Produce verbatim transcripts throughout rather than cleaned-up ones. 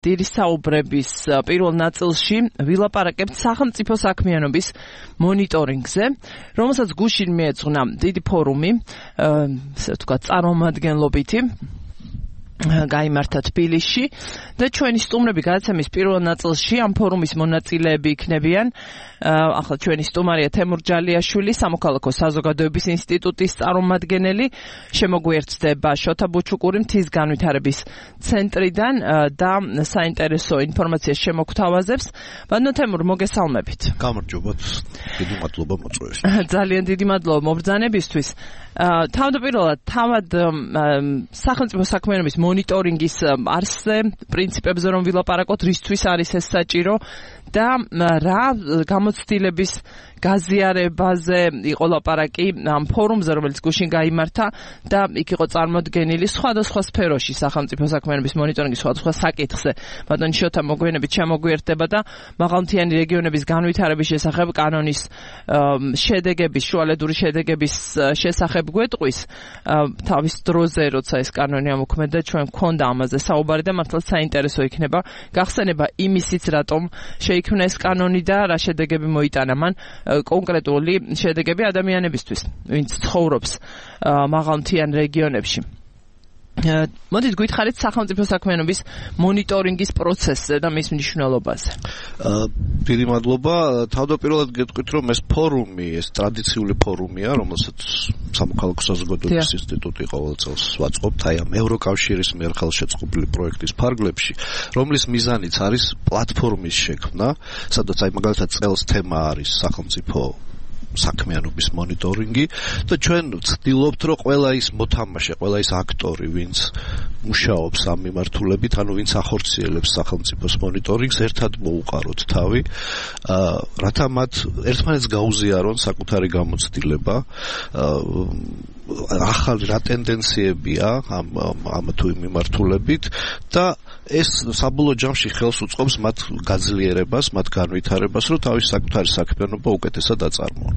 დიდი საუბრების პირველ ნაწილში ვილაპარაკებთ სახელმწიფო საქმიანობის მონიტორინგზე, რომელსაც გუშინ მიეძღვნა დიდი ფორუმი, ასე ვთქვათ, წარმომადგენლობითი გაიმართა თბილისში და ჩვენი სტუმრები გადაცემის პირველ ნაწილში ამ ფორუმის მონაწილეები იქნებიან. ახლა ჩვენი სტუმარია თემურ ჯალიაშვილი, სამოქალაქო საზოგადოების ინსტიტუტის წარმომადგენელი, შემოგვიერთდება შოთა ბუჩუკური მთის განვითარების ცენტრიდან და საინტერესო ინფორმაციას შემოგთავაზებს. ბატონო თემურ, მოგესალმებით. გამარჯობათ. დიდი მადლობა მოწვევისთვის. ძალიან დიდი მადლობა მობრძანებისთვის. თავდაპირველად თავად სახელმწიფო საქმიანობის მონიტორინგის არსზე, პრინციპებზე რომ ვილაპარაკოთ, რისთვის არის ეს საჭირო და რა გამოცდილების გაზიარებაზე იყო ლაპარაკი ამ ფორუმზე, რომელიც გუშინ გაიმართა და იქ იყო წარმოდგენილი სხვადასხვა სფეროში სახელმწიფო საქმიანობის მონიტორინგის სხვადასხვა საკითხზე. ბატონი შოთა მოგვიანებით შემოგვიერთდება და მაღალმთიანი რეგიონების განვითარების შესახებ კანონის შედეგების, შუალედური შედეგების შესახებ გვეტყვის თავის დროზე, როცა ეს კანონი ამოქმედა, ჩვენ გვქონდა ამაზე საუბარი და მართლაც საინტერესო იქნება გახსენება იმისიც, რატომ შეიქმნა ეს კანონი და რა შედეგები მოიტანა მან კონკრეტული შედეგები ადამიანებისთვის, ვინც ცხოვრობს მაღალმთიან რეგიონებში. მოდით გვითხარით სახელმწიფო საქმიანობის მონიტორინგის პროცესზე და მის მნიშვნელობაზე. დიდი მადლობა. თავდაპირველად გეტყვით, რომ ეს ფორუმი, ეს ტრადიციული ფორუმია, რომელსაც სამოქალაქო საზოგადოების ინსტიტუტი ყოველ წელს ვაწყობთ, აი ამ ევროკავშირის მიერ ხელშეწყობილი პროექტის ფარგლებში, რომლის მიზანიც არის პლატფორმის შექმნა, სადაც აი მაგალითად წელს თემა არის სახელმწიფო საქმიანობის მონიტორინგი და ჩვენ ვცდილობთ, რომ ყველა ის მოთამაშე, ყველა ის აქტორი, ვინც მუშაობს ამ მიმართულებით, ანუ ვინც ახორციელებს სახელმწიფოს მონიტორინგს, ერთად მოუყაროთ თავი, რათა მათ ერთმანეთს გაუზიარონ საკუთარი გამოცდილება, ახალი რა ტენდენციებია ამ ამ თუ მიმართულებით და ეს საბოლოო ჯამში ხელს უწყობს მათ გაძლიერებას, მათ განვითარებას, რომ თავის საკუთარი საქმიანობა უკეთესად აწარმოონ.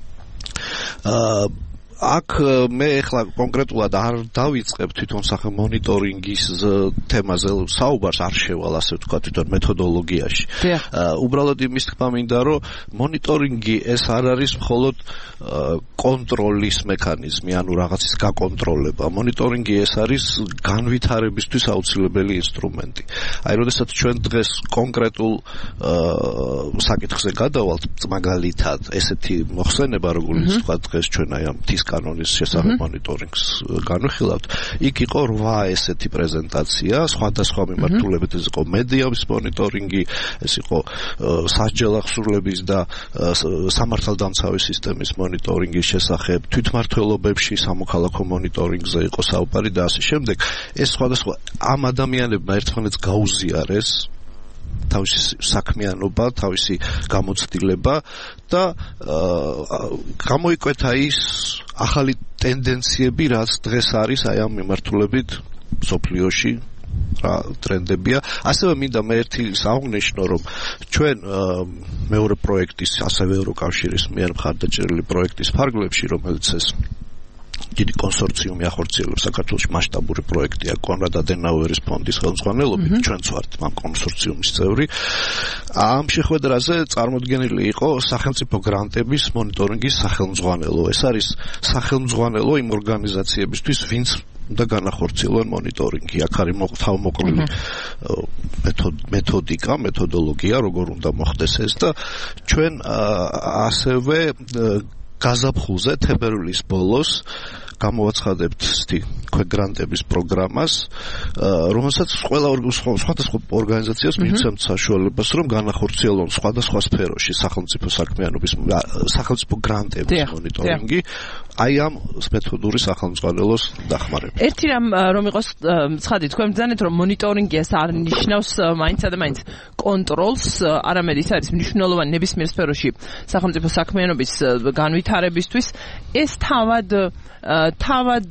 აქ მე ახლა კონკრეტულად არ დავიწყებ თვითონ სახე მონიტორინგის თემაზე საუბარს, არ შევალ ასე ვთქვათ თვითონ მეთოდოლოგიაში. უბრალოდ იმის თქმა მინდა, რომ მონიტორინგი ეს არ არის მხოლოდ კონტროლის მექანიზმი, ანუ რაღაცის გაკონტროლება. მონიტორინგი ეს არის განვითარებისთვის აუცილებელი ინსტრუმენტი. აი, როდესაც ჩვენ დღეს კონკრეტულ საკითხზე გადავალთ, მაგალითად, ესეთი მოხსენება, როგორც ვთქვათ, დღეს ჩვენ აი ამ თის კანონის შესახებ მონიტორინგს განვიხილავთ, იქ იყო რვა ესეთი პრეზენტაცია, სხვადასხვა მიმართულებით, ეს იყო მედიების მონიტორინგი, ეს იყო სასჯელახსურლების და სამართალდამცავი სისტემის მონიტორინგის შესახებ, თვითმმართველობებში სამოქალაქო მონიტორინგზე იყო საუბარი და ასე შემდეგ. ეს სხვადასხვა ამ ადამიანებმა ერთმანეთს გაუზიარეს თავისი საქმიანობა, თავისი გამოცდილება და გამოიკვეთა ის ახალი ტენდენციები, რაც დღეს არის აი ამ მიმართულებით სოფლიოში რა ტრენდებია. ასევე მინდა მე ერთი საუღნიშნო, რომ ჩვენ მეორე პროექტის, ასევე ევროკავშირის მიერ მხარდაჭერილი პროექტის ფარგლებში, რომელიც ეს დიდი კონსორციუმი ახორციელებს საქართველოში მასშტაბური პროექტია კონრად ადენაუერის ფონდის ხელმძღვანელობით, ჩვენც ვართ ამ კონსორციუმის წევრი. ამ შეხვედრაზე წარმოდგენილი იყო სახელმწიფო გრანტების მონიტორინგის სახელმძღვანელო. ეს არის სახელმძღვანელო იმ ორგანიზაციებისთვის, ვინც და განახორციელონ მონიტორინგი. აქ არის თავმოყრილი მეთოდიკა, მეთოდოლოგია, როგორ უნდა მოხდეს ეს და ჩვენ ასევე გაზაფხულზე თებერვლის ბოლოს გამოვაცხადებთ სთი გრანტების პროგრამას, რომელსაც ყველა სხვადასხვა ორგანიზაციას მიცემთ საშუალებას, რომ განახორციელონ სხვადასხვა სფეროში სახელმწიფო საქმიანობის სახელმწიფო გრანტების მონიტორინგი, აი ამ მეთოდური სახელმძღვანელოს დახმარებით. ერთი რამ რომ იყოს ცხადი, თქვენ ბრძანეთ, რომ მონიტორინგი ეს არ ნიშნავს მაინც და მაინც კონტროლს, არამედ ის არის მნიშვნელოვანი ნებისმიერ სფეროში სახელმწიფო საქმიანობის განვითარებისთვის. ეს თავად თავად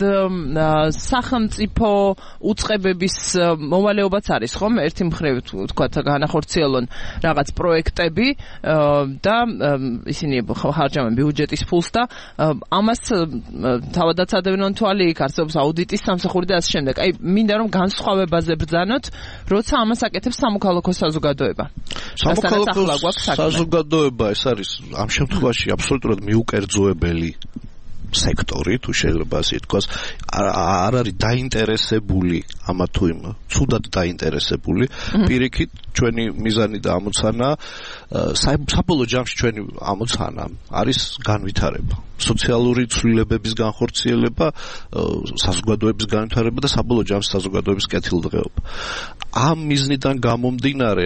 სახელმწიფო უწყებების მოვალეობაც არის ხომ ერთი მხრივ თქვათ განახორციელონ რაღაც პროექტები და ისინი ხარჯავენ ბიუჯეტის ფულს და ამას თავადაც ადევნონ თვალი იქ არსებობს აუდიტის სამსახური და ასე შემდეგ. აი მინდა რომ განსხვავებაზე ბრძანოთ, როცა ამას აკეთებს სამოქალაქო საზოგადოება. სამოქალაქო საზოგადოება ეს არის ამ შემთხვევაში აბსოლუტურად მიუკერძოებელი სექტორი, თუ შეიძლება ასე თქვას, არ არის დაინტერესებული ამა თუ იმ ცუდად დაინტერესებული. პირიქით ჩვენი მიზანი და ამოცანა საბოლოო ჯამში ჩვენი ამოცანა არის განვითარება, სოციალური ცვლილებების განხორციელება, საზოგადოების განვითარება და საბოლოო ჯამში საზოგადოების კეთილდღეობა. ამ მიზნიდან გამომდინარე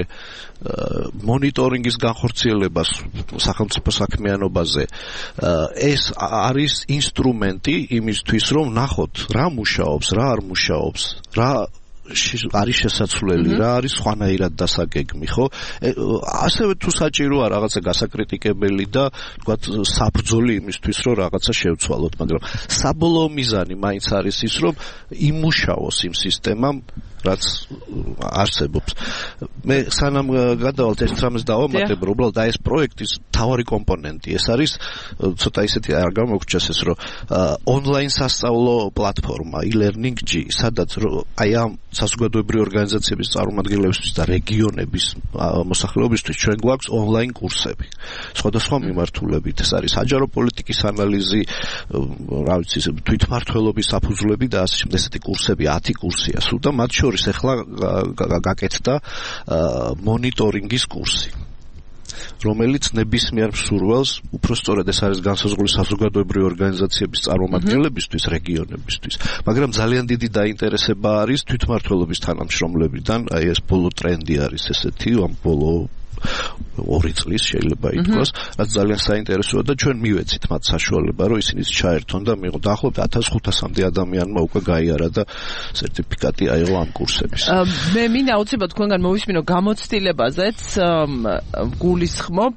მონიტორინგის განხორციელებას სახელმწიფო საქმიანობაზე ეს არის ინსტრუმენტი იმისთვის, რომ ნახოთ რა მუშაობს, რა არ მუშაობს, რა არის შესაძლებელი, რა არის სხვანაირად დასაგეგმი, ხო? ასევე თუ საჭიროა რაღაცა გასაკრიტიკებელი და თქვათ საბრძოლი იმისთვის, რომ რაღაცა შევცვალოთ, მაგრამ საბოლოო მიზანი მაინც არის ის, რომ იმუშაოს იმ სისტემამ რაც არსებობს. მე სანამ გადავალთ ერთ რამეს დავამატებ, რომ უბრალოდ ეს პროექტის მთავარი კომპონენტი ეს არის ცოტა ისეთი არ გამოგჩეს ეს რომ ონლაინ სასწავლო პლატფორმა e-learning-G, სადაც აი ამ საზოგადოებრივი ორგანიზაციების წარმომადგენლებისთვის და რეგიონების მოსახლეობისთვის ჩვენ გვაქვს ონლაინ კურსები. სხვადასხვა მიმართულებით ეს არის საჯარო პოლიტიკის ანალიზი, რა ვიცი, თვითმმართველობის საფუძვლები და ასე შემდეგ. ესეთი კურსები ათი კურსია სულ და მათ შორის ეხლა გაკეთდა მონიტორინგის კურსი, რომელიც ნებისმიერ მსურველს, უფრო სწორედ ეს არის განსაზღვრული საზოგადოებრივი ორგანიზაციების წარმომადგენლებისთვის, რეგიონებისთვის, მაგრამ ძალიან დიდი დაინტერესება არის თვითმმართველობის თანამშრომლებიდან, აი ეს ბოლო ტრენდი არის ესეთი, ამ ბოლო ორი წლის შეიძლება ითქვას, რაც ძალიან საინტერესოა და ჩვენ მივეცით მათ საშუალება, რომ ისინი ჩაერთონ და მიიღო დაახლოებით ათას ხუთასამდე ადამიანმა უკვე გაიარა და სერტიფიკატი აიღო ამ კურსების. მე მინდა აუცილებლად თქვენგან მოვისმინო გამოცდილებაზეც გულისხმობ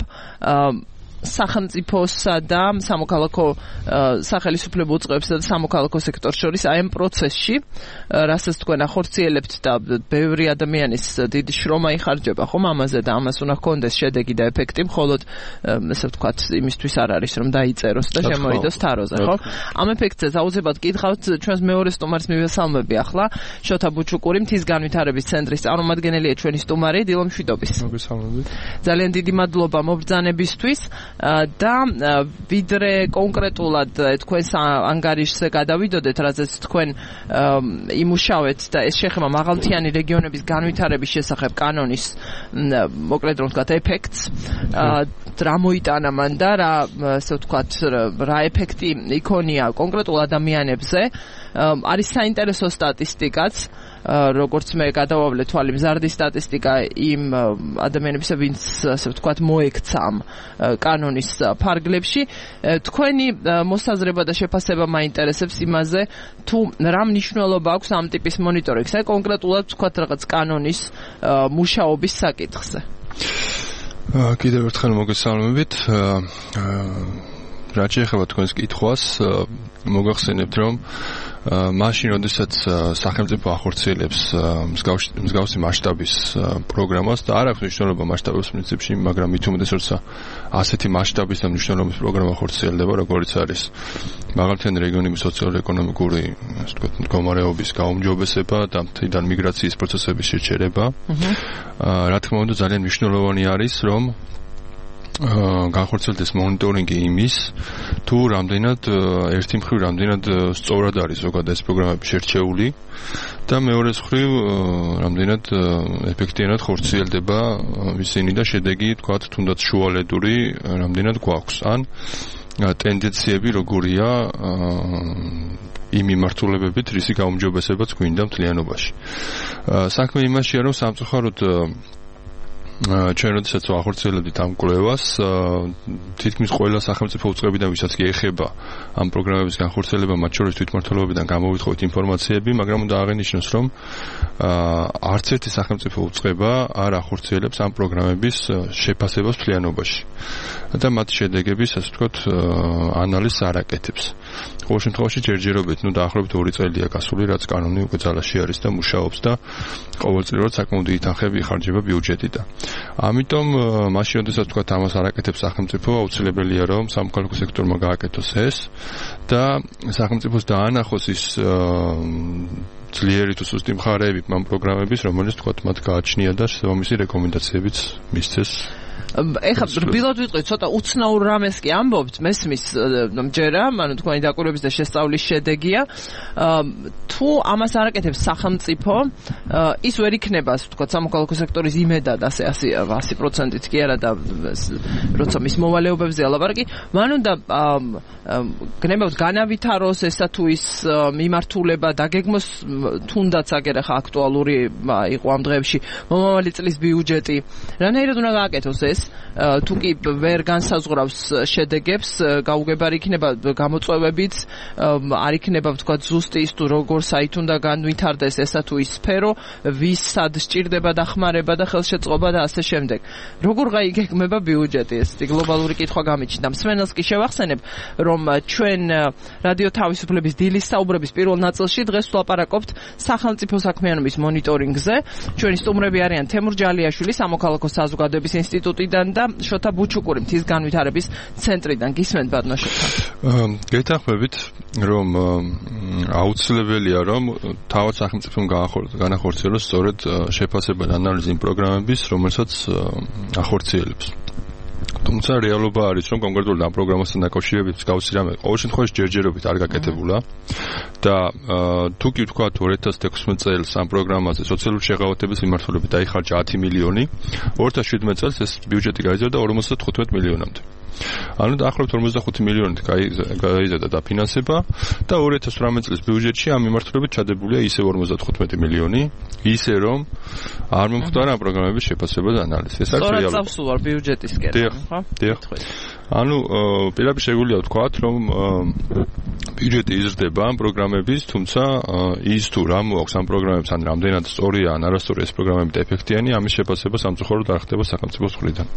სახელმწიფოსა და სამოქალაქო სახელმწიფო უწყებებსა და სამოქალაქო სექტორს შორის აი ამ პროცესში, რასაც თქვენ ახორციელებთ და ბევრი ადამიანის დიდი შრომა იხარჯება ხომ ამაზე და ამას უნდა ჰქონდეს შედეგი და ეფექტი, მხოლოდ ესე ვთქვათ, იმისთვის არ არის რომ დაიწეროს და შემოიდოს თაროზე, ხო? ამ ეფექტზე აუცილებლად გითხავთ ჩვენს მეორე სტუმარს მივესალმები ახლა, შოთა ბუჩუკური, მთის განვითარების ცენტრის წარმომადგენელია ჩვენი სტუმარი, დილო მშვიდობის. მოგესალმებით. ძალიან დიდი მადლობა მობრძანებისთვის. და ვიდრე კონკრეტულად თქვენს ანგარიშზე გადავიდოდეთ, რაზეც თქვენ იმუშავეთ და ეს შეეხება მაღალმთიანი რეგიონების განვითარების შესახებ კანონის, მოკლედ რომ ვთქვათ, ეფექტს, რა მოიტანა მან და რა, ასე ვთქვათ, რა ეფექტი იქონია კონკრეტულ ადამიანებზე, არის საინტერესო სტატისტიკაც, როგორც მე გადავავლე თვალი, მზარდი სტატისტიკა იმ ადამიანებისა, ვინც ასე ვთქვათ მოექცა ამ კანონის ფარგლებში. თქვენი მოსაზრება და შეფასება მაინტერესებს იმაზე, თუ რა მნიშვნელობა აქვს ამ ტიპის მონიტორინგს, აი კონკრეტულად ვთქვათ რაღაც კანონის მუშაობის საკითხზე. კიდევ ერთხელ მოგესალმებით. რაც შეეხება თქვენს კითხვას, მოგახსენებთ, რომ მაშინ, როდესაც სახელმწიფო ახორციელებს მსგავსი მასშტაბის პროგრამას და არ აქვს მნიშვნელობა მასშტაბის პრინციპში, მაგრამ მით უმეტეს, როცა ასეთი მასშტაბის და მნიშვნელობის პროგრამა ახორციელდება, როგორც არის მაღალმთიანი რეგიონების სოციალურ-ეკონომიკური, ასე ვთქვათ, მდგომარეობის გაუმჯობესება და მთლიდან მიგრაციის პროცესების შეჩერება, რა თქმა უნდა, ძალიან მნიშვნელოვანი არის, რომ განხორციელდეს მონიტორინგი იმის, თუ რამდენად ერთი მხრივ რამდენად სწორად არის ზოგადად ეს პროგრამები შერჩეული და მეორე მხრივ რამდენად ეფექტიანად ხორციელდება ისინი და შედეგი, თქვათ, თუნდაც შუალედური რამდენად გვაქვს. ან ტენდენციები როგორია იმ მიმართულებებით, რისი გაუმჯობესებაც გვინდა მთლიანობაში. საქმე იმაშია, რომ სამწუხაროდ ჩვენ როდესაც ვახორციელებდით ამ კვლევას, თითქმის ყველა სახელმწიფო უწყებიდან, ვისაც კი ეხება ამ პროგრამების განხორციელება, მათ შორის თვითმმართველობიდან გამოვითხოვეთ ინფორმაციები, მაგრამ უნდა აღინიშნოს, რომ არც ერთი სახელმწიფო უწყება არ ახორციელებს ამ პროგრამების შეფასებას მთლიანობაში. და მათ შედეგების, ასე ვთქვათ, ანალიზს არ აკეთებს. ყოველ შემთხვევაში ჯერჯერობით, ну დაახლოებით ორი წელია გასული, რაც კანონი უკვე ძალაში არის და მუშაობს და ყოველწლიურად საკმაოდ დიდი თანხები იხარჯება ბიუჯეტიდან. ამიტომ მაშინ, როდესაც ვთქვათ, ამას არ აკეთებს სახელმწიფო, აუცილებელია რომ სამოქალაქო სექტორმა გააკეთოს ეს და სახელმწიფოს დაანახოს ის ძლიერი თუ სუსტი მხარეები ამ პროგრამების, რომელიც ვთქვათ, მათ გააჩნია და შესაბამისი რეკომენდაციებიც მისცეს. ეხლა რბილად ვიტყვი ცოტა უცნაურ რამეს კი ამბობთ მესმის მჯერა, ანუ თქვენი დაკვირვების და შესწავლის შედეგია. თუ ამას არ აკეთებს სახელმწიფო, ის ვერ იქნება, ვთქვათ, სამოქალაქო სექტორის იმედად ასე ასი პროცენტით კი არა და როცა მის მოვალეობებზე ალაპარაკი, მან უნდა გნებავთ განავითაროს ესა თუ ის მიმართულება დაგეგმოს თუნდაც აგერ ახლა აქტუალური იყო ამ დღეებში მომავალი წლის ბიუჯეტი. რანაირად უნდა გააკეთოს ეს? თუ კი ვერ განსაზღვრავს შედეგებს, გაუგებარი იქნება გამოწვევებით, არ იქნება ვთქვათ ზუსტი ის თუ როგორ საით უნდა განვითარდეს ესა თუ ის სფერო, ვის სად სჭირდება დახმარება და ხელშეწყობა და ასე შემდეგ. როგორ გაიგეგმება ბიუჯეტი? ეს გლობალური კითხვა გამიჩნდა. მსმენელს კი შევახსენებ, რომ ჩვენ რადიო თავისუფლების დილის საუბრების პირველ ნაწილში დღეს ვლაპარაკობთ სახელმწიფო საქმიანობის მონიტორინგზე. ჩვენი სტუმრები არიან თემურ ჯალიაშვილი სამოქალაქო საზოგადოების ინსტიტუტიდან და შოთა ბუჩუკური მთის განვითარების ცენტრიდან. გისმენთ ბატონო შოთა. გეთანხმებით, რომ აუცილებელია რომ თავად სახელმწიფომ განახორციელოს სწორედ შეფასება და ანალიზი იმ პროგრამების, რომელსაც ახორციელებს. თუმცა რეალობა არის, რომ კონკრეტულად ამ პროგრამასთან დაკავშირებით გავსი რამე ყოველ შემთხვევაში ჯერჯერობით არ გაკეთებულა და თუ კი ვთქვათ ორი ათას თექვსმეტ წელს ამ პროგრამაზე სოციალური შეღავათების მიმართულებით დაიხარჯა ათი მილიონი, ორი ათას შვიდმეტ წელს ეს ბიუჯეტი გაიზარდა ორმოცდათხუთმეტ მილიონამდე. ანუ დაახლოებით ორმოცდახუთი მილიონით გაიზარდა დაფინანსება და ორი ათას ოცდაოთხ წლის ბიუჯეტში ამ მიმართულებით ჩადებულია ისევ ორმოცდათხუთმეტი მილიონი, ისე რომ არ მომხდარა ამ პროგრამების შეფასება და ანალიზი. ეს არის რეალობა. სწორად წავსულა ბიუჯეტისკენ, ხო? დიახ. ანუ პირდაპირ შეგვიძლია ვთქვათ, რომ ბიუჯეტი იზრდება ამ პროგრამების, თუმცა ის თუ რა მოაქვს ამ პროგრამებს, ან რამდენად სწორია ან არასწორია ეს პროგრამები და ეფექტიანი, ამის შეფასება სამწუხაროდ არ ხდება სახელმწიფოს მხრიდან.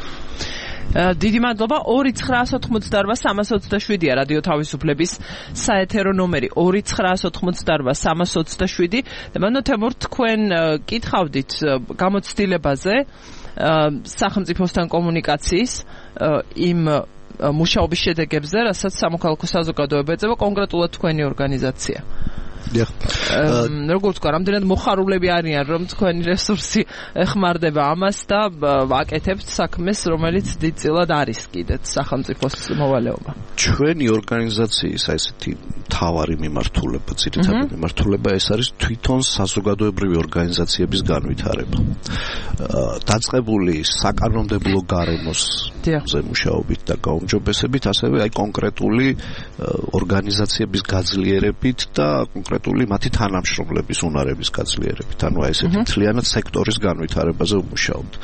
დიდი მადლობა. ორი ცხრაასი ოთხმოცდაორბა სამას ოცდაშვიდია რადიო თავისუფლების საეთერო ნომერი ორი ცხრაასი ოთხმოცდაორბა სამას ოცდაშვიდი. და მანო თემურ თქვენ კითხავდით გამოცდილებაზე სახელმწიფოსთან კომუნიკაციის იმ მუშაობის შედეგებზე, რასაც სამოქალაქო საზოგადოება ეწევა, კონკრეტულად თქვენი ორგანიზაცია. დიახ. როგორც ვთქვა, რამდენად მოხარულები არიან, რომ თქვენი რესურსი ეხმარდება ამას და ვაკეთებთ საქმეს, რომელიც დიდწილად არის კიდეც სახელმწიფოს მოვალეობა. ჩვენი ორგანიზაციის ესეთი მთავარი მიმართულება, ძირითადი მიმართულება ეს არის თვითონ საზოგადოებრივი ორგანიზაციების განვითარება. დაწყებული საკანონმდებლო გარემოს მუშაობით და გაუმჯობესებით, ასევე აი კონკრეტული ორგანიზაციების გაძლიერებით და კონკრეტული მათი თანამშრომლების უნარების გაძლიერებით. ანუ აი ესეთი მთლიანად სექტორის განვითარებაზე ვმუშაობთ.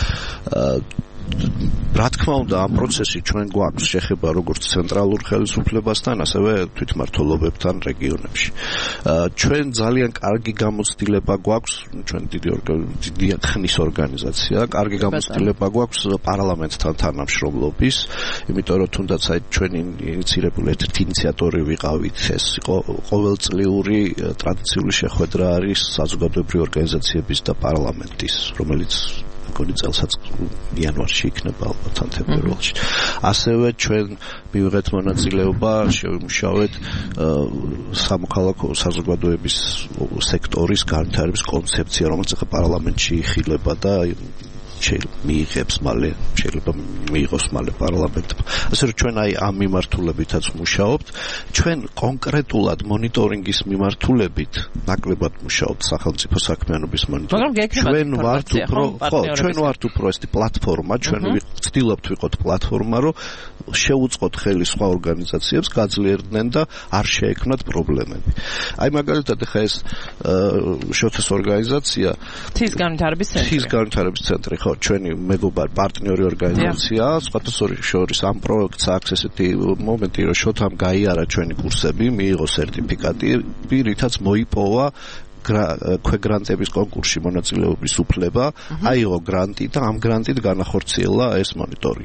რა თქმა უნდა, ამ პროცესში ჩვენ გვაქვს შეხება როგორც ცენტრალურ ხელისუფლებასთან, ასევე თვითმმართველობებთან რეგიონებში. ჩვენ ძალიან კარგი გამოცდილება გვაქვს, ჩვენ დიდი დიდი ხნის ორგანიზაცია, კარგი გამოცდილება გვაქვს პარლამენტთან თანამშრომლობის, იმიტომ რომ თუნდაც აი ჩვენი ინიციირებული ერთ-ერთი ინიციატორი ვიყავით, ეს იყო ყოველწლიური ტრადიციული შეხვედრა არის საზოგადოებრივი ორგანიზაციების და პარლამენტის, რომელიც გონი წელსაც იანვარში იქნება ალბათ ან თებერვალში. ასევე ჩვენ მივიღეთ მონაწილეობა, შევიმუშავეთ სამოქალაქო საზოგადოების სექტორის განვითარების კონცეფცია, რომელიც ახლა პარლამენტში იხილება და შეიძლება მიიღებს მალე, შეიძლება მიიღოს მალე პარლამენტმა. ასე რომ ჩვენ აი ამ მიმართულებითაც მუშაობთ. ჩვენ კონკრეტულად მონიტორინგის მიმართულებით ნაკლებად მუშაობთ სახელმწიფო საქმიანობის მონიტორინგში. ჩვენ ვართ უფრო, ხო, ჩვენ ვართ უფრო ესეთი პლატფორმა, ჩვენ ვცდილობთ ვიყოთ პლატფორმა, რომ შეუწყოთ ხელი სხვა ორგანიზაციებს, გაძლიერდნენ და არ შეექმნათ პრობლემები. აი მაგალითად ახლა ეს შოთის ორგანიზაცია თის განვითარების ცენტრი. თის განვითარების ცენტრი ხო ჩვენი მეგობარ პარტნიორი ორგანიზაცია, სხვათა შორის ამ პროექტს აქვს ესეთი მომენტი, რომ შოთამ გაიარა ჩვენი კურსები, მიიღო სერტიფიკატი, რითაც მოიპოვა ქვეგრანტების კონკურსში მონაწილეობის უფლება, აიღო გრანტი და ამ გრანტით განახორციელა ეს მონიტორინგი.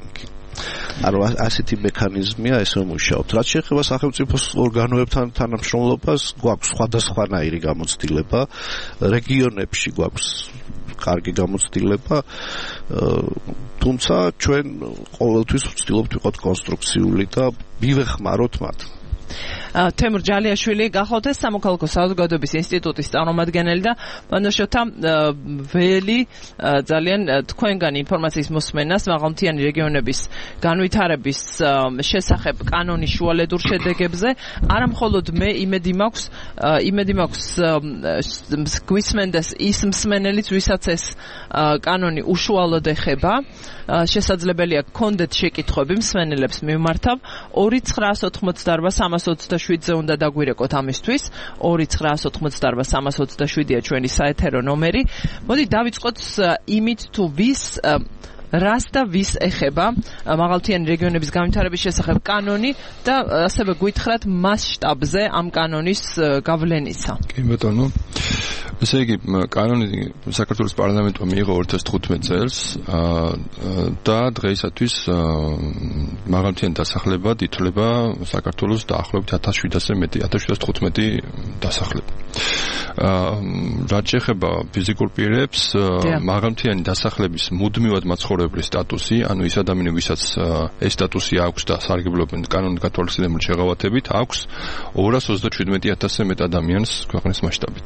ანუ ასეთი მექანიზმია ეს რომ მუშაობთ. რაც შეეხება სახელმწიფოს ორგანოებთან თანამშრომლობას, გვაქვს სხვადასხვანაირი გამოცდილება, რეგიონებში გვაქვს კარგი გამოცდილება, თუმცა ჩვენ ყოველთვის ვცდილობთ ვიყოთ კონსტრუქციული და მივეხმაროთ მათ. თემურ ჯალიაშვილი გახავთ ეს სამოქალაქო საზოგადოების ინსტიტუტის წარმომადგენელი და მანაშოთა ველი ძალიან თქვენგან ინფორმაციის მოსმენას მაღალმთიანი რეგიონების განვითარების შესახებ კანონის შუალედურ შედეგებზე არა მხოლოდ მე იმედი მაქვს იმედი მაქვს გვისმენდეს ის მსმენელიც ვისაც ეს კანონი უშუალოდ ეხება შესაძლებელია გქონდეთ შეკითხვები მსმენელებს მიმართავ ორი ცხრაას ოცდაოთხ სამას ოცდაშვიდზე უნდა დაგვირეკოთ ამისთვის ორი ცხრაას ოცდაოთხ სამას ოცდაშვიდია ჩვენი საეთერო ნომერი. მოდი დავიწყოთ იმით თუ ვის რას და ვის ეხება მაღალმთიანი რეგიონების განვითარების შესახებ კანონი და ასევე გვითხრათ მასშტაბზე ამ კანონის გავლენისა. კი ბატონო. ესე იგი კანონი საქართველოს პარლამენტმა მიიღო ორი ათას თხუთმეტ წელს და დღეისათვის მაღალმთიანი დასახლება ითვლება საქართველოს დაახლოებით ათას შვიდასზე მეტი ათას შვიდას თხუთმეტი დასახლება. რაც შეეხება ფიზიკურ პირებს მაღალმთიანი დასახლების მუდმივად მაცხოვრებლის სტატუსი, ანუ ის ადამიანები, ვისაც ეს სტატუსი აქვს და სარგებლობენ კანონით გათვალისწინებული შეღავათებით, აქვს ორას ოცდაშვიდმეტი ათასზე მეტ ადამიანს ქვეყნის მასშტაბით.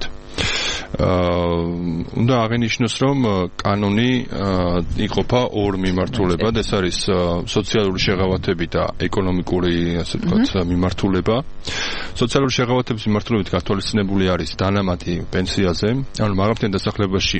უნდა აღინიშნოს, რომ კანონი იყოფა ორ მიმართულებად, ეს არის სოციალური შეღავათები და ეკონომიკური, ასე ვთქვათ, მიმართულება. სოციალური შეღავათების მიმართულებით გათვალისწინებული არის დანამატი პენსიაზე, ანუ მაღალმთიან დასახლებაში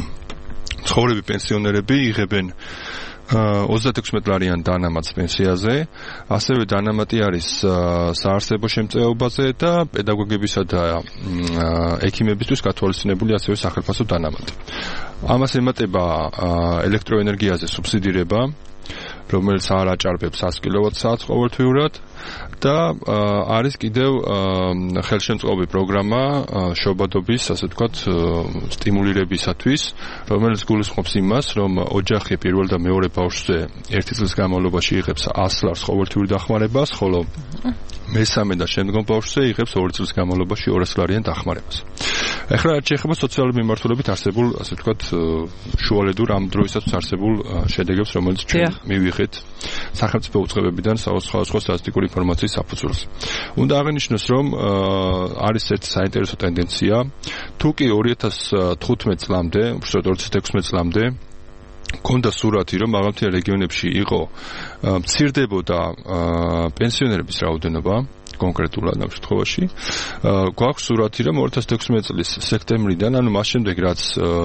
ცხოვრები პენსიონერები იღებენ ოცდაექვსმეტლარიან დანამატს პენსიაზე, ასევე დანამატი არის საარსებო შემწეობაზე და პედაგოგებისა და ექიმებისთვის გათვალისწინებული ასევე სახელმწიფო დანამატი. ამას ემატება ელექტროენერგიაზე სუბსიდირება, რომელიც არ აჭარბებს ას კილოვატ-საათს ყოველთვიურად და არის კიდევ ხელშემწყობი პროგრამა შობადობის, ასე ვთქვათ, სტიმულირებისათვის, რომელიც გულისხმობს იმას, რომ ოჯახი პირველ და მეორე ბავშვზე ერთი წლის განმავლობაში იღებს ას ლარს ყოველთვიურ დახმარებას, ხოლო მესამე და შემდგომ ბავშვზე იღებს ორი წლის განმავლობაში ორას ლარიან დახმარებას. ეხლა რაც შეეხება სოციალური მიმართულებით არსებულ, ასე ვთქვათ, შუალედურ ამ დროისათვის არსებულ შედეგებს, რომელიც ჩვენ მივიღეთ სახელმწიფო უწყებებიდან სხვადასხვა სტატისტიკური ინფორმაციის საფუძველზე. უნდა აღინიშნოს, რომ არის ერთი საინტერესო ტენდენცია, თუ კი ორი ათას თხუთმეტ წლამდე, უბრალოდ ორი ათას ექვსმეტ წლამდე კონდა სურათი, რომ მაღალმთიან რეგიონებში იყო მცირდებოდა პენსიონერების რაოდენობა კონკრეტულად ამ შემთხვევაში. გვაქვს სურათი, რომ ორი ათას ექვსმეტ წლის სექტემბრიდან, ანუ მას შემდეგ, რაც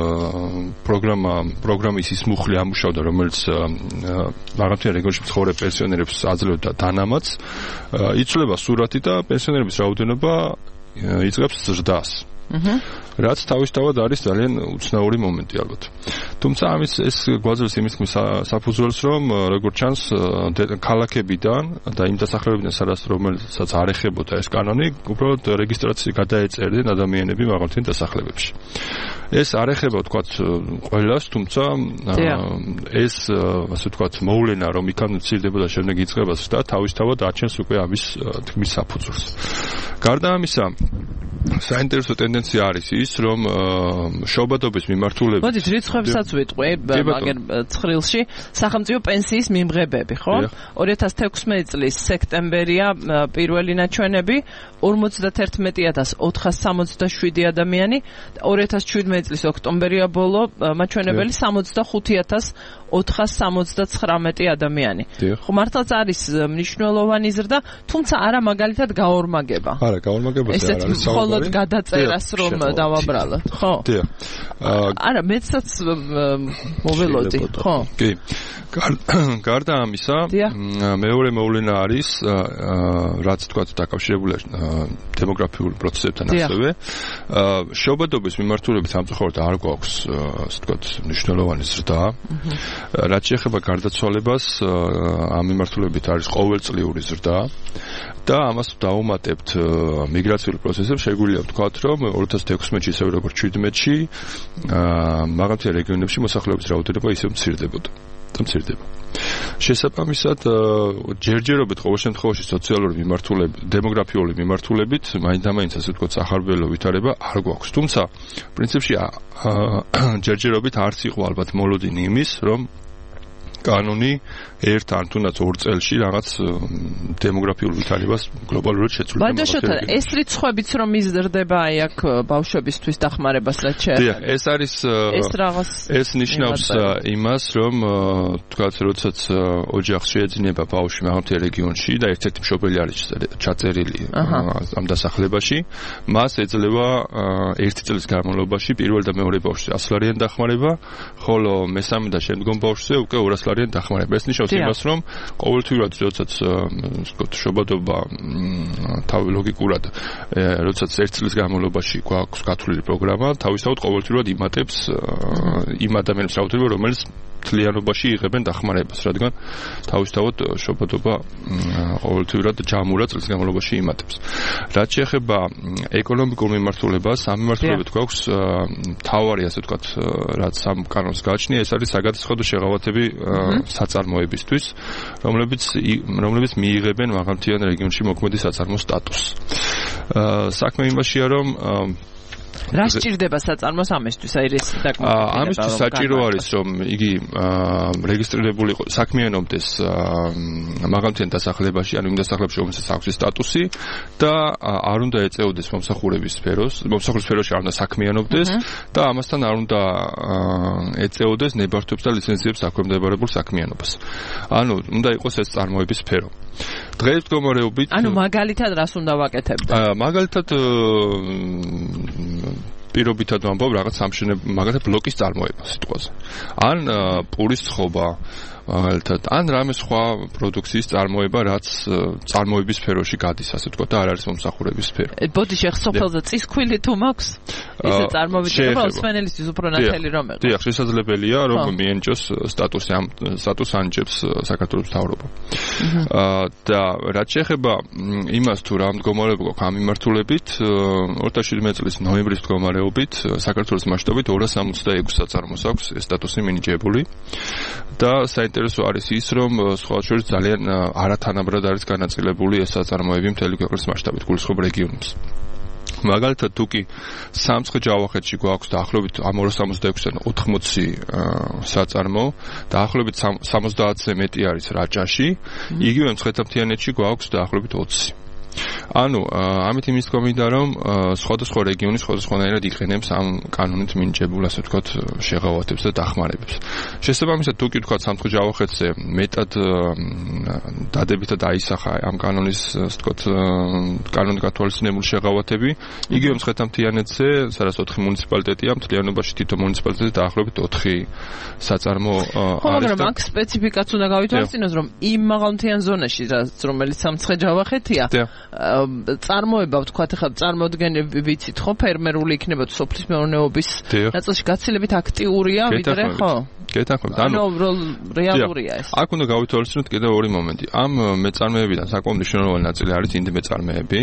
პროგრამა პროგრამის ის მუხლი ამუშავდა, რომელიც მაღალმთიან რეგიონებში მცხოვრებ პენსიონერებს აძლევდა დანამატს, იცვლება სურათი და პენსიონერების რაოდენობა იწყებს ზრდას. რაც თავისთავად არის ძალიან უცნაური მომენტი ალბათ. თუმცა ამის ეს გვაძლევს იმის საფუძველს, რომ როგორც ჩანს ქალაქებიდან და იმ დასახლებებიდან, სადაც რომელსაც არ ეხებოდა ეს კანონი, უბრალოდ რეგისტრაცია გადაეწერდნენ ადამიანები მაღალმთიან დასახლებებში. ეს არ ეხება, ვთქვათ, ყველას, თუმცა ეს, ასე ვთქვათ, მოვლენა, რომ იქან მცირდებოდა შემდეგ იწყება და თავისთავად აჩენს უკვე ამის თქმის საფუძველს. გარდა ამისა, საინტერესო ტენდენცია არის ის, რომ შობადობის მიმართულებით. მოდით რიცხვებსაც ვიტყვი, მაგერ ცხრილში, სახელმწიფო პენსიის მიმღებები, ხო? ორი ათას ექვსმეტ წლის სექტემბერია პირველი ნაჩვენები, ორმოცდაერთმეტი ათას ოთხას სამოცდაშვიდი ადამიანი, ორი ათას შვიდმეტ წლის ოქტომბერია ბოლო მაჩვენებელი სამოცდახუთი ათას ოთხას სამოცდაცხრამეტი ადამიანი. ხო, მართლაც არის მნიშვნელოვანი ზრდა, თუმცა არა მაგალითად გაორმაგება. არა, გაორმაგებაზე არ არის საუბარი. მხოლოდ გადაწერას რომ დავაბრალოთ, ხო? დიახ. არა, მეცაც მოველოდი, ხო? კი. გარდა ამისა, მეორე მოვლენა არის, რაც თქვათ დაკავშირებულია დემოგრაფიულ პროცესებთან ასევე, შობადობის მიმართულებით სამწუხაროდ არ გვაქვს, ასე ვთქვათ, მნიშვნელოვანი ზრდა. რაც შეეხება გარდაცვალებას, ამ მიმართულებით არის ყოველწლიური ზრდა და ამას დავუმატებთ მიგრაციულ პროცესებს, შეგვიძლია ვთქვათ, რომ ორი ათას ექვსმეტში ისე როგორც შვიდმეტში მაღალმთიან რეგიონებში მოსახლეობის რაოდენობა ისევ მცირდებოდა. და მცირდება. შესაბამისად, ჯერჯერობით ყოველ შემთხვევაში სოციალური მიმართულებით, დემოგრაფიული მიმართულებით, მაინც-მაინც ასე ვთქვათ, სახარბელო ვითარება არ გვაქვს. თუმცა, პრინციპში ჯერჯერობით არც იყო ალბათ მოლოდინი იმის, რომ კანონი ერთ ან თუნდაც ორ წელში რაღაც დემოგრაფიულ ვითარებას გლობალურად შეცვლილა. ბადაშოთა, ეს რიცხვებიც რომ იზრდება აი აქ ბავშვებისთვის დახმარებას რაც შეეხება. დიახ, ეს არის ეს რაღაც ეს ნიშნავს იმას, რომ თქვათ, როდესაც ოჯახს შეეძინება ბავშვი მაღალმთიან რეგიონში და ერთ-ერთი მშობელი არის ჩაწერილი ამ დასახლებაში, მას ეძლევა ერთი წლის განმავლობაში პირველ და მეორე ბავშვზე ასი ლარიანი დახმარება, ხოლო მესამე და შემდგომ ბავშვზე უკვე ორასი ლარიანი დახმარება. ეს ნიშნავს იმას, რომ ყოველთვიურად როდესაც შობადობა თავი ლოგიკურად როდესაც ერთ წლის განმავლობაში გვაქვს გათვლილი პროგრამა, თავისთავად ყოველთვიურად იმატებს იმ ადამიანებს რაოდენობა, რომელიც მთლიანობაში იღებენ დახმარებას, რადგან თავისთავად შობადობა ყოველთვიურად ჯამურად წლის განმავლობაში იმატებს. რაც შეეხება ეკონომიკურ მიმართულებას, ამ მიმართულებით გვაქვს მთავარი, ასე ვთქვათ, რაც ამ კანონს გააჩნია, ეს არის საგადასახადო შეღავათები საწარმოებისთვის, რომლებიც რომლებიც მიიღებენ მაღალმთიან რეგიონში მოქმედი საწარმოს სტატუსს. საქმე იმაშია, რომ რა სჭირდება საწარმოს ამისთვის? აი ეს დაკმაყოფილება. ამისთვის საჭირო არის, რომ იგი რეგისტრირებული იყოს, საქმიანობდეს მაღალმთიან დასახლებაში, ანუ იმ დასახლებაში, რომელსაც აქვს სტატუსი და არ უნდა ეწეოდეს მომსახურების სფეროს, მომსახურის სფეროში არ უნდა საქმიანობდეს და ამასთან არ უნდა ეწეოდეს ნებართვებს და ლიცენზიებს აქვემდებარებულ საქმიანობას. ანუ უნდა იყოს ეს წარმოების სფერო. დღეს მდგომარეობით ანუ მაგალითად რას უნდა ვაკეთებდე? მაგალითად პირობითად ვამბობ რაღაც სამშენებლო მაგალითად ბლოკის წარმოება სიტყვაზე. ან პურის ცხობა მაგალითად ან რამე სხვა პროდუქციის წარმოება, რაც წარმოების სფეროში გადის, ასე ვთქვათ, და არ არის მომსახურების სფერო. ბოდი შეხსოფელზე წისქვილი თუ მაქვს? ისე წარმოებით იყო სვენელისთვის უფრო ნათელი რომ იყო. დიახ, შესაძლებელია რომ მიენიჭოს სტატუსი ამ სტატუსს ანიჭებს საქართველოს მთავრობა. და რაც შეეხება იმას თუ რა მდგომარეობა გვაქვს ამ მიმართულებით, ორი ათას შვიდმეტი წლის ნოემბრის მდგომარეობით საქართველოს მასშტაბით ორას სამოცდაექვსი საწარმოს აქვს ეს სტატუსი მინიჭებული და საინტერესო არის ის, რომ სხვა შორის ძალიან არათანაბრად არის განაწილებული ეს საწარმოები მთელი ქვეყნის მასშტაბით, გულისხმობ რეგიონებს. მაგალითად, თუ კი სამცხე ჯავახეთში გვაქვს დაახლოებით ამ ორას სამოცდაექვსიდან ოთხმოცი საწარმო, დაახლოებით სამოცდაათზე მეტი არის რაჭაში, იგივე მცხეთა-მთიანეთში გვაქვს დაახლოებით ოცი. ანუ ამით იმის თქმა რომ სხვადასხვა რეგიონი სხვადასხვანაირად იყენებს ამ კანონით მინიჭებულ, ასე ვთქვათ, შეღავათებს და დახმარებებს. შესაბამისად, თუ კი ვთქვათ სამცხე ჯავახეთზე მეტად დადებითად აისახა ამ კანონის, ასე ვთქვათ, კანონით გათვალისწინებული შეღავათები, იგივე მცხეთა-მთიანეთზე, სადაც ოთხი მუნიციპალიტეტია, მთლიანობაში თითო მუნიციპალიტეტზე დაახლოებით ოთხი საწარმო არის. მაგრამ აქ სპეციფიკაც უნდა გავითვალისწინოს, რომ იმ მაღალმთიან ზონაში, რომელიც სამცხე ჯავახეთია, წარმოება, ვთქვათ, ახლა წარმოდგენები ვიცით, ხო, ფერმერული იქნება თუ სოფლის მეურნეობის ნაწილში გაცილებით აქტიურია, ვიდრე ხო? გეთანხმებით. ანუ რეალურია ეს. აქ უნდა გავითვალისწინოთ კიდევ ორი მომენტი. ამ მეწარმეებიდან საკმაოდ მნიშვნელოვანი ნაწილი არის ინდი მეწარმეები,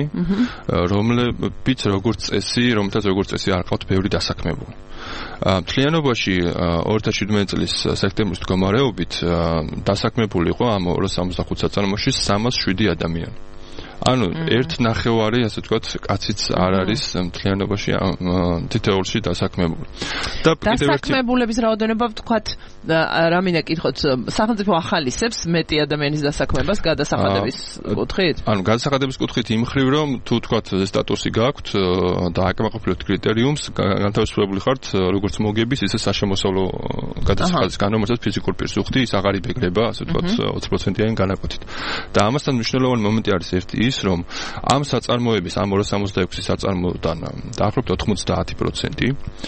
რომლებიც როგორც წესი, რომელთაც როგორც წესი არ ყავთ ბევრი დასაქმებული. მთლიანობაში ორი ათას შვიდმეტი წლის სექტემბრის მდგომარეობით დასაქმებული იყო ამ ორას სამოცდახუთ საწარმოში სამას შვიდი ადამიანი. ანუ ერთ ნახევარი, ასე ვთქვათ, კაციც არ არის მთლიანობაში თითოეულში დასაქმებული. და დასაქმებულების რაოდენობა, ვთქვათ, რამინდა კითხოთ, სახელმწიფო ახალისებს მეტი ადამიანის დასაქმებას გადასახადების კუთხით? ანუ გადასახადების კუთხით იმ მხრივ, რომ თუ ვთქვათ, სტატუსი გაქვთ და აკმაყოფილოთ კრიტერიუმს, განთავისუფლებული ხართ როგორც მოგების, ისე საშემოსავლო გადასახადის განმავლობაში, რომელსაც ფიზიკურ პირს უხდი, ის აღარ იბეგრება, ასე ვთქვათ, ოცი პროცენტიანი განაკვეთით. და ამასთან მნიშვნელოვანი მომენტი არის ერთი ის, რომ ამ საწარმოების, ამ ორას სამოცდაექვსი საწარმოდან დაახლოებით ოთხმოცდაათი პროცენტი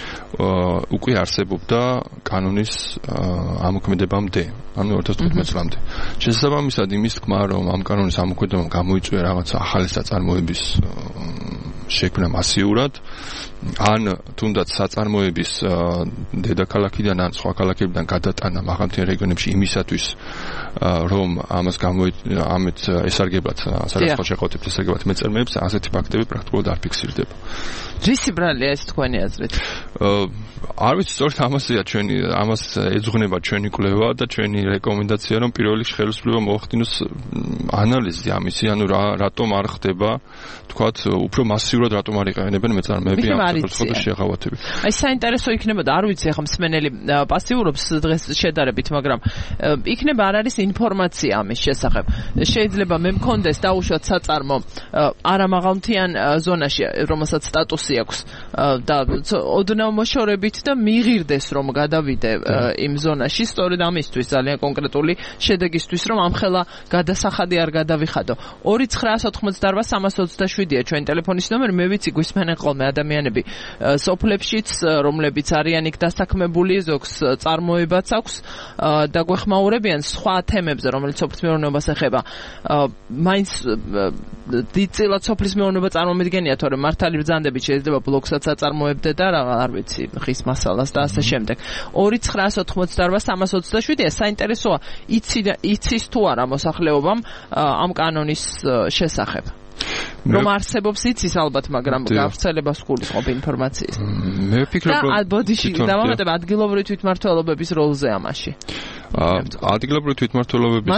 უკვე არსებობდა კანონის ამოქმედებამდე, ანუ ორი ათას თხუთმეტი წლამდე. შესაბამისად, იმის თქმა, რომ ამ კანონის ამოქმედებამ გამოიწვია რაღაცა ახალი საწარმოების შექმნა მასიურად, ან თუნდაც საწარმოების დედაქალაქიდან ან სხვა ქალაქებიდან გადატანა მაღალმთიან რეგიონებში იმისათვის რომ ამას გამო ამით ესარგებლად სარაცხო შეყავთებს ესარგებლად მეწარმეებს ასეთი ფაქტები პრაქტიკულად არ ფიქსირდება. რისი ბრალია ეს თქვენი აზრით? არ ვიცი სწორედ ამასია ჩვენი ამას ეძღვნება ჩვენი კვლევა და ჩვენი რეკომენდაცია რომ პირველ რიგში ხელისუფლება მოახდინოს ანალიზი ამისი ანუ რა რატომ არ ხდება თქვათ უფრო მასიურად რატომ არ იყენებენ მეწარმეები ამ საკითხში შეღავათები. აი საინტერესო იქნებოდა არ ვიცი ახლა მსმენელი პასიურობს დღეს შედარებით მაგრამ იქნება არ არის ინფორმაცია ამის შესახებ. შეიძლება მე მქონდეს დაუშვათ საწარმო არამაღალმთიან ზონაში რომელსაც სტატუსი აქვს და ოდნავ მოშორებით და მიიღირდეს რომ გადავიდე იმ ზონაში სწორედ ამისთვის ძალიან კონკრეტული შედეგისთვის რომ ამხელა გადასახადი არ გადავიხადო. ორი ცხრაას ოთხმოცდაარბა სამას ოცდაშვიდია ჩვენი ტელეფონის ნომერი მე ვიცი გვისმენენ ხოლმე ადამიანები სოფლებშიც რომლებიც არიან იქ დასაქმებული ზოგს წარმოებაც აქვს და გვეხმაურებიან სხვა თემებზე რომელიც სოფლის მეურნეობას ეხება. მაინც დიდწილად სოფლის მეურნეობა წარმომიდგენია თორემ მართალი ბრძანდებით შეიძლება ბლოკსაც აწარმოებდე და რა არ ვიცი ხის მასალას და ასე შემდეგ. ორი ცხრაას ოთხმოცდაარბა სამას ოცდაშვიდია საინტერესოა იცის თუ არა მოსახლეობამ ამ კანონის შესახებ. რომ არსებობს იცის ალბათ მაგრამ გავრცელებას გულისხმობ ინფორმაციის. მე ვფიქრობ რომ და ბოდიში დავამატებ ადგილობრივი თვითმმართველობების როლზე ამაში. ადგილობრივი თვითმმართველობების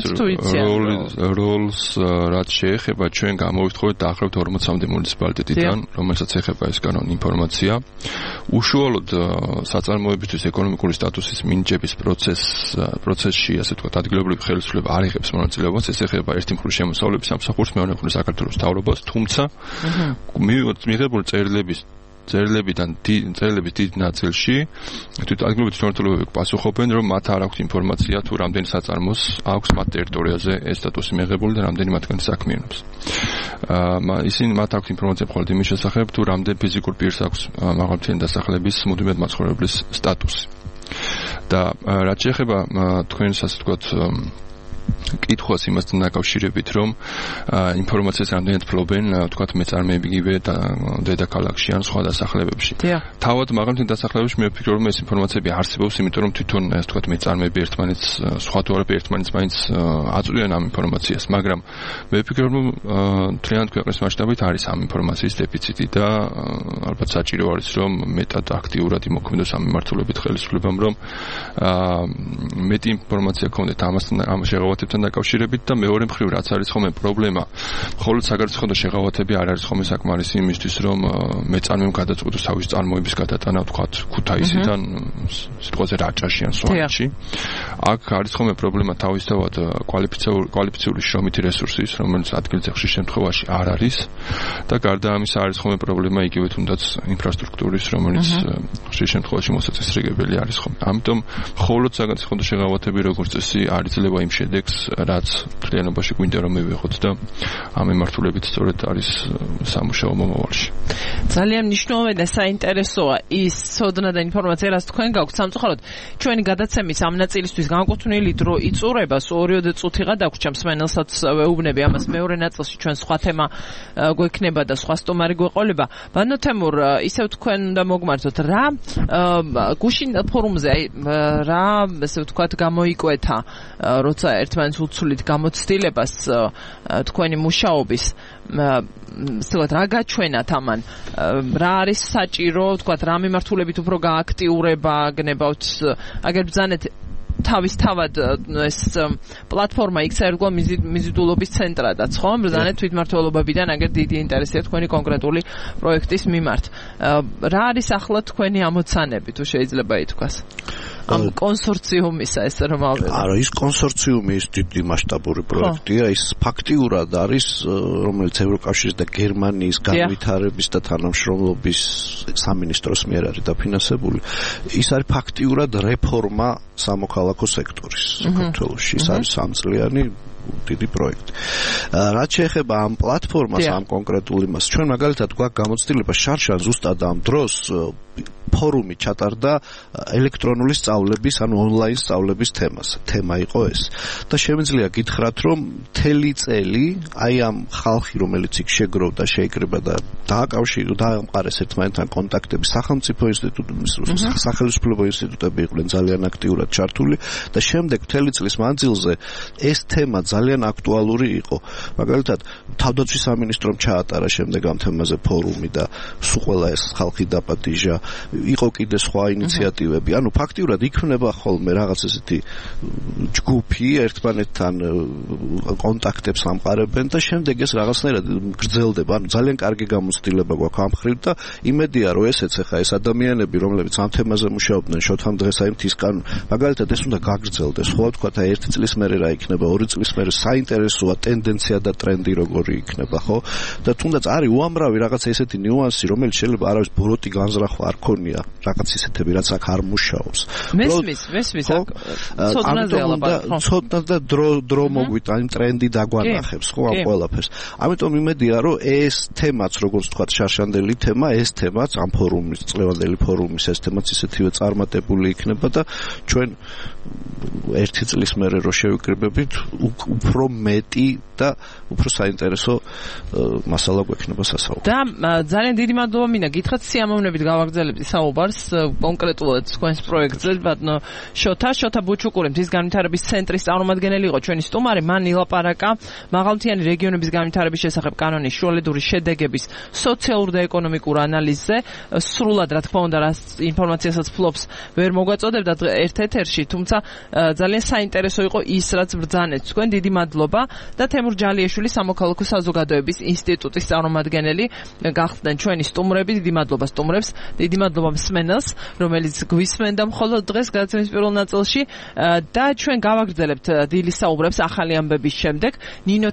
როლს რაც შეეხება ჩვენ გამოვიტყობთ დაახლოებით ორმოცამდე მუნიციპალიტეტიდან რომელსაც ეხება ეს კანონი ინფორმაცია. უშუალოდ საწარმოებისთვის ეკონომიკური სტატუსის მინიჭების პროცესში ასე ვთქვათ ადგილობრივი ხელისუფლება არ იღებს მონაწილეობას ეს ეხება ერთი მხრივ შემოსავლების სამსახურს მეორე მხრივ საქართველოს მთავრობას თუმცა მიღებული წერილების წერილებიდან წერილების დიდ ნაწილში თვით ადგილობრივი თვითმმართველობები პასუხობენ რომ მათ არ აქვთ ინფორმაცია თუ რამდენი საწარმოს აქვს მათ ტერიტორიაზე ეს სტატუსი მიღებული და რამდენი მათგანი საქმიანობს. ისინი მათ აქვთ ინფორმაცია მხოლოდ იმის შესახებ თუ რამდენ ფიზიკურ პირს აქვს მაღალმთიანი დასახლების მუდმივად მაცხოვრებლის სტატუსი. და რაც შეეხება თქვენს ასე ვთქვათ კითხვას იმასთან დაკავშირებით რომ ინფორმაციას რამდენად ფლობენ თქვათ მეწარმეები იგივე დედაქალაქში ან სხვა დასახლებებში. თავად მაღალმთიან დასახლებებში მე ვფიქრობ რომ ეს ინფორმაციები არსებობს იმიტომ რომ თვითონ ასე ვთქვათ მეწარმეები ერთმანეთს სხვა თუ არა ერთმანეთს მაინც აწვდიან ამ ინფორმაციას მაგრამ მე ვფიქრობ რომ თლიანად ქვეყნის მასშტაბით არის ამ ინფორმაციის დეფიციტი და ალბათ საჭირო არის რომ მეტად აქტიურად იმოქმედოს ამ მიმართულებით ხელისუფლებამ რომ მეტი ინფორმაცია გქონდეთ ამასთან ამ შეღავათებთან დაკავშირებით და მეორე მხრივ რაც არის ხოლმე პრობლემა მხოლოდ საგარეცხონდო შეღავათები არ არის ხოლმე საკმარისი იმისთვის რომ მეწარმემ გადაწყვიტოს თავის წარმოების გადატანა ვთქვათ ქუთაისიდან სიტყვაზე რაჭაში ან სვანეთში აქ არის ხოლმე პრობლემა თავისთავად კვალიფიციური კვალიფიციური შრომითი რესურსის რომელიც ადგილზე ხშირ შემთხვევაში არ არის და გარდა ამისა არის ხოლმე პრობლემა იგივე თუნდაც ინფრასტრუქტურის რომელიც ხშირ შემთხვევაში მოსაწესრიგებელი არის ხოლმე ამიტომ მხოლოდ საგარეცხონდო შეღავათები როგორც წესი არ იძლევა იმ შედეგს რაც მთლიანობაში გვინდა რომ მივიღოთ და ამ მიმართულებით სწორედ არის სამუშაო მომავალში. ძალიან მნიშვნელოვანი და საინტერესოა ის ცოდნა და ინფორმაცია რაც თქვენ გაქვთ სამწუხაროდ ჩვენი გადაცემის ამ ნაწილისთვის განკუთვნილი დრო იწურება ორიოდე წუთიღა დაგვრჩა მსმენელსაც ვეუბნები ამას მეორე ნაწილში ჩვენ სხვა თემა გვექნება და სხვა სტუმარი გვეყოლება. ბანო თემურ ისევ თქვენ უნდა მოგმართოთ რა გუშინ ფორუმზე აი რა ესე ვთქვათ გამოიკვეთა როცა ერთმანეთს უცვლით გამოცდილებას თქვენი მუშაობის სწორად რა გაჩვენათ ამან რა არის საჭირო ვთქვათ რა მიმართულებით უფრო გააქტიურება გნებავთ აგერ ბრძანეთ თავისთავად ეს პლატფორმა იქცა ერგო მიზიდულობის ცენტრადაც ხო ბრძანეთ თვითმმართველობებიდან აგერ დიდი ინტერესია თქვენი კონკრეტული პროექტის მიმართ რა არის ახლა თქვენი ამოცანები თუ შეიძლება ითქვას ამ კონსორციუმისა ეს რომ ავიღო. არა, ის კონსორციუმი ის დიდი მასშტაბური პროექტია, ის ფაქტიურად არის, რომელიც ევროკავშირის და გერმანიის განვითარების და თანამშრომლობის სამინისტროს მიერ არის დაფინანსებული. ის არის ფაქტიურად რეფორმა სამოქალაქო სექტორის საქართველოში. ის არის სამწლიანი დიდი პროექტი. რაც შეეხება ამ პლატფორმას, ამ კონკრეტულ იმას, ჩვენ მაგალითად გვაქვს გამოცდილება შარშან ზუსტად ამ დროს ფორუმი ჩატარდა ელექტრონული სწავლების, ანუ ონლაინ სწავლების თემას. თემა იყო ეს. და შემიძლია გითხრათ, რომ მთელი წელი აი ამ ხალხი, რომელიც იქ შეგროვდა, შეიკრიბა და დააკავშირა, დაამყარეს ერთმანეთთან კონტაქტები, სახელმწიფო ინსტიტუტების, სახელმწიფო ინსტიტუტები იყვნენ ძალიან აქტიურად ჩართული და შემდეგ მთელი წლის მანძილზე ეს თემა ძალიან აქტუალური იყო. მაგალითად, თავდაცვის სამინისტრომ ჩაატარა შემდეგ ამ თემაზე ფორუმი და სულ ყველა ეს ხალხი დაპატიჟა. იყო კიდე სხვა ინიციატივები. ანუ ფაქტიურად იქმნება ხოლმე რაღაც ესეთი ჯგუფი ერთმანეთთან კონტაქტებს ამყარებენ და შემდეგ ეს რაღაცნაირად გრძელდება. ანუ ძალიან კარგი გამოცდილება გვაქვს ამ მხრივ და იმედია რომ ესეც ახლა ეს ადამიანები რომლებიც ამ თემაზე მუშაობდნენ შოთამ დღეს აი მთისკან მაგალითად ეს უნდა გაგრძელდეს. ხო თქვა და ერთი წლის მერე რა იქნება, ორი წლის მერე საინტერესოა ტენდენცია და ტრენდი როგორი იქნება, ხო? და თუნდაც არის უამრავი რაღაც ესეთი ნიუანსი, რომელიც შეიძლება არავის ბოროტი განზრახვა არ ქონია. რაღაც ისეთები, რაც აქ არ მუშაობს. მესმის, მესმის აქ ცოდნაზე ალაპარაკო. ცოდნა და დრო დრო მოგვით, აი ტრენდი დაგვანახებს, ხო, ამ ყველაფერს. ამიტომ იმედია, რომ ეს თემაც, როგორც თქვა, შარშანდელი თემა, ეს თემაც ამ ფორუმის, წლევანდელი ფორუმის ეს თემაც ისეთივე წარმატებული იქნება და ჩვენ ერთი წლის მერე რო შევიკრიბებით, უფრო მეტი და უფრო საინტერესო მასალა გვექნება სასაუბრო. და ძალიან დიდი მადლობა მინდა გითხრათ, სიამოვნებით გავაგრძელებთ საუბარს კონკრეტულად თქვენს პროექტზე, ბატონო შოთა, შოთა ბუჩუკური, მთის განვითარების ცენტრის წარმომადგენელი იყო ჩვენი სტუმარი, მან ილაპარაკა მაღალმთიანი რეგიონების განვითარების შესახებ კანონის შუალედური შედეგების სოციალურ და ეკონომიკურ ანალიზზე. სრულად, რა თქმა უნდა, რა ინფორმაციასაც ფლობს ვერ მოგვაწოდებდა ერთ ეთერში, თუმცა ძალიან საინტერესო იყო ის, რაც ბრძანეთ თქვენ. დიდი მადლობა და თემურ ჯალიაშვილი სამოქალაქო საზოგადოების ინსტიტუტის წარმომადგენელი გახდნენ ჩვენი სტუმრები. დიდი მადლობა სტუმრებს, დიდი მადლობა მსმენელს, რომელიც გვისმენდა მხოლოდ დღეს გადაცემის პირველ ნაწილში და ჩვენ გავაგრძელებთ დილის საუბრებს ახალი ამბების შემდეგ. ნინო